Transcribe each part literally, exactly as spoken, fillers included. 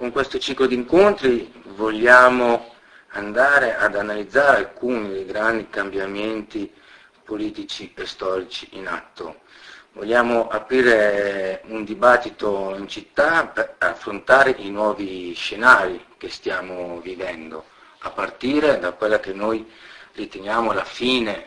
Con questo ciclo di incontri vogliamo andare ad analizzare alcuni dei grandi cambiamenti politici e storici in atto. Vogliamo aprire un dibattito in città per affrontare i nuovi scenari che stiamo vivendo, a partire da quella che noi riteniamo la fine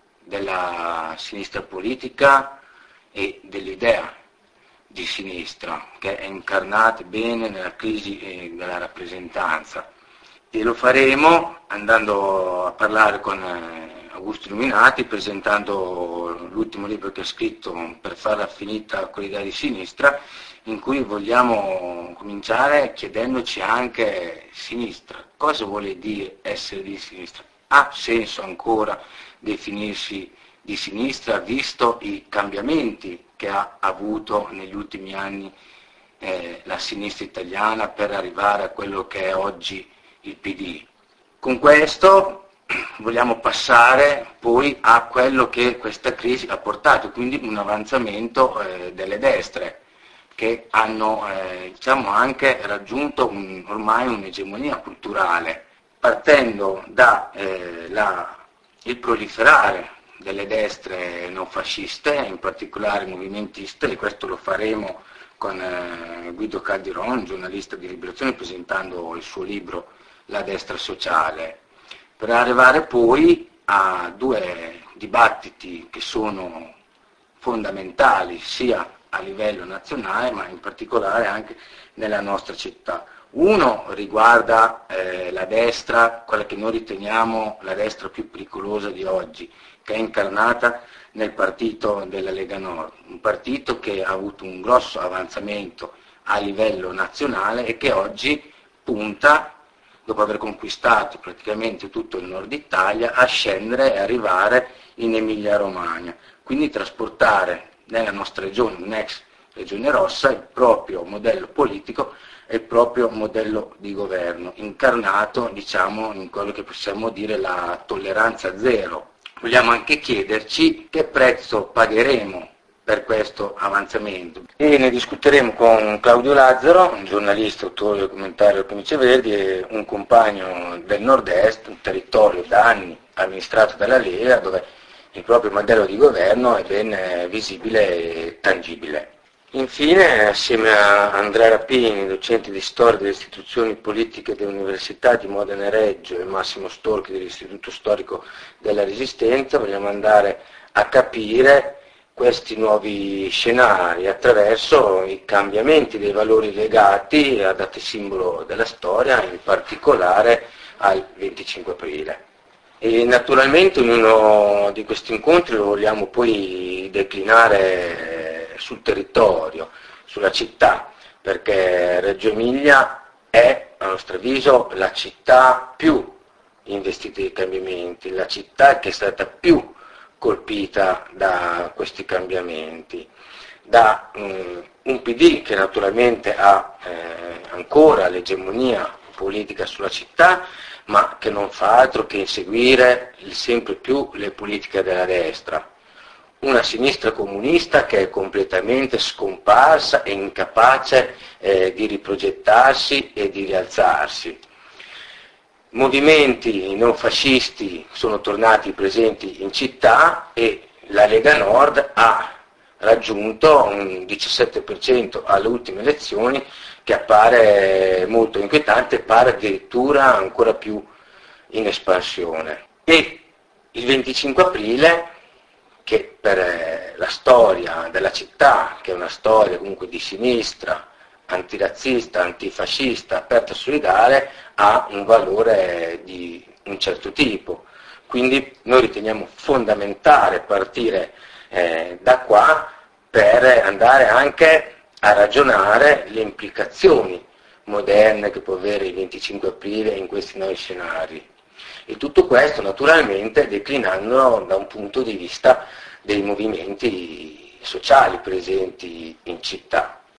della sinistra politica e dell'idea di sinistra, che è incarnata bene nella crisi della rappresentanza. E lo faremo andando a parlare con Augusto Illuminati, presentando l'ultimo libro che ha scritto per farla finita con l'idea di sinistra, in cui vogliamo cominciare chiedendoci anche sinistra. Cosa vuole dire essere di sinistra? Ha senso ancora definirsi di sinistra, visto i cambiamenti che ha avuto negli ultimi anni eh, la sinistra italiana per arrivare a quello che è oggi il P D. Con questo vogliamo passare poi a quello che questa crisi ha portato, quindi un avanzamento eh, delle destre, che hanno eh, diciamo anche raggiunto un, ormai un'egemonia culturale, partendo da eh, la, il proliferare delle destre non fasciste, in particolare movimentiste, e questo lo faremo con eh, Guido Caldiron, giornalista di Liberazione, presentando il suo libro La destra sociale, per arrivare poi a due dibattiti che sono fondamentali sia a livello nazionale ma in particolare anche nella nostra città. Uno riguarda eh, la destra, quella che noi riteniamo la destra più pericolosa di oggi, che è incarnata nel partito della Lega Nord, un partito che ha avuto un grosso avanzamento a livello nazionale e che oggi punta, dopo aver conquistato praticamente tutto il nord Italia, a scendere e arrivare in Emilia Romagna, quindi trasportare nella nostra regione, un'ex regione rossa, il proprio modello politico e il proprio modello di governo, incarnato diciamo in quello che possiamo dire la tolleranza zero. Vogliamo anche chiederci che prezzo pagheremo per questo avanzamento e ne discuteremo con Claudio Lazzaro, un giornalista, autore del documentario Camicie Verdi e un compagno del nord-est, un territorio da anni amministrato dalla Lega, dove il proprio modello di governo è ben visibile e tangibile. Infine, assieme a Andrea Rapini, docente di storia delle istituzioni politiche dell'Università di Modena e Reggio e Massimo Storchi dell'Istituto Storico della Resistenza, vogliamo andare a capire questi nuovi scenari attraverso i cambiamenti dei valori legati a date simbolo della storia, in particolare al venticinque aprile. E naturalmente ognuno di questi incontri lo vogliamo poi declinare sul territorio, sulla città, perché Reggio Emilia è, a nostro avviso, la città più investita dei cambiamenti, la città che è stata più colpita da questi cambiamenti, da um, un P D che naturalmente ha eh, ancora l'egemonia politica sulla città, ma che non fa altro che inseguire sempre più le politiche della destra. Una sinistra comunista che è completamente scomparsa e incapace eh, di riprogettarsi e di rialzarsi. Movimenti non fascisti sono tornati presenti in città e la Lega Nord ha raggiunto un diciassette per cento alle ultime elezioni, che appare molto inquietante e pare addirittura ancora più in espansione. E il venticinque aprile, che per la storia della città, che è una storia comunque di sinistra, antirazzista, antifascista, aperta e solidale, ha un valore di un certo tipo. Quindi noi riteniamo fondamentale partire eh, da qua per andare anche a ragionare le implicazioni moderne che può avere il venticinque aprile in questi nuovi scenari. E tutto questo naturalmente declinando da un punto di vista dei movimenti sociali presenti in città.